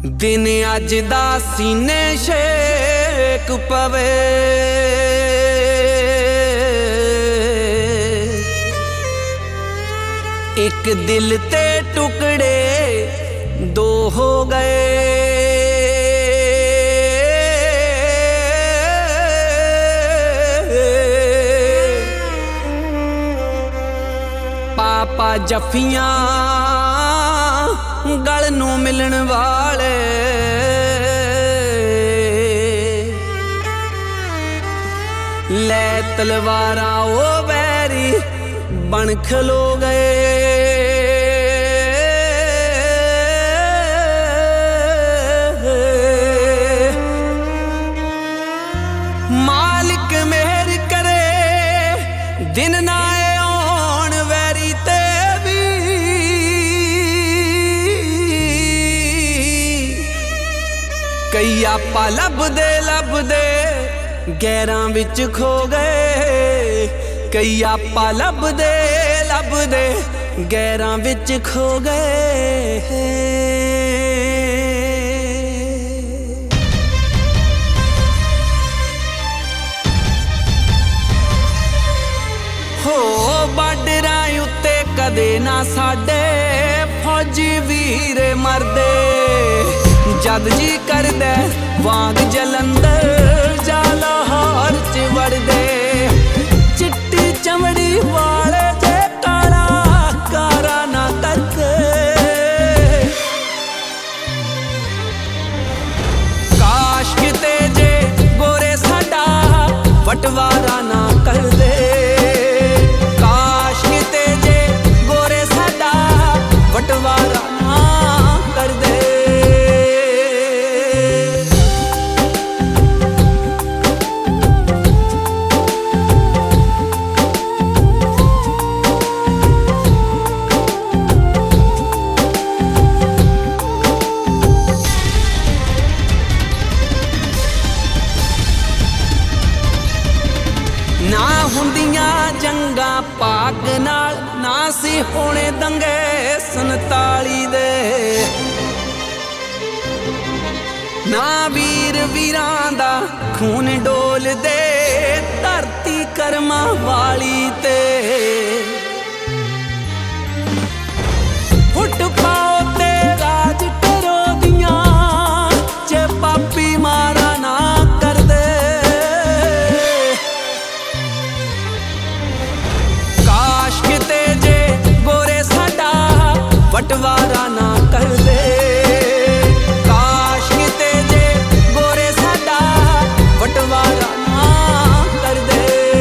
दिन अज दा सीने शेक पवे एक दिल ते टुकड़े दो हो गए। पापा जफियां गल नू मिलन वाले लै तलवारा ओ बैरी बन खलो गए। मालिक मेहर करे दिन ना आउण वैरी ते भी कई आपा लभदे गैरां विच खो गए। कई आपा लभदे गैरां विच खो गए। हो बार्डरां उत्ते कदे ना साडे फौजी वीर मरदे जद जी करदे वांग जलंधर जा लाहौर च वड़दे। चिट्टी चमड़ी वाले जे काला कारा ना करके काश किते जे गोरे साडा बटवारा ना करदे। काश किते जे गोरे साडा बटवारा ना करदे। ना हुंदियां जंगा पाक नाल ना सी होने दंगे 47 दे। ना वीर वीरां दा खून डोल दे धरती करमां वाली ते। फुट पाओ ते राज करो दियां जे पापी मारा ना करदे। काश किते जे गोरे साडा बटवारा ना करदे। काश किते जे गोरे साडा बटवारा ना करदे।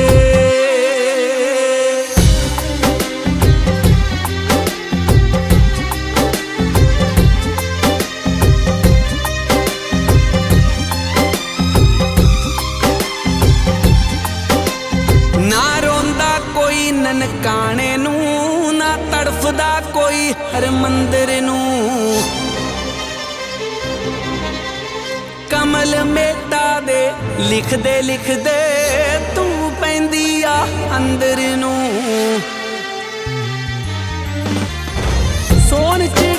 ना रोंदा कोई ननकाने नू ना तड़फदा कोई हर मंदिर नू। कमल मेटा दे लिखदे तू पैंदी आ अंदर नू। सोन च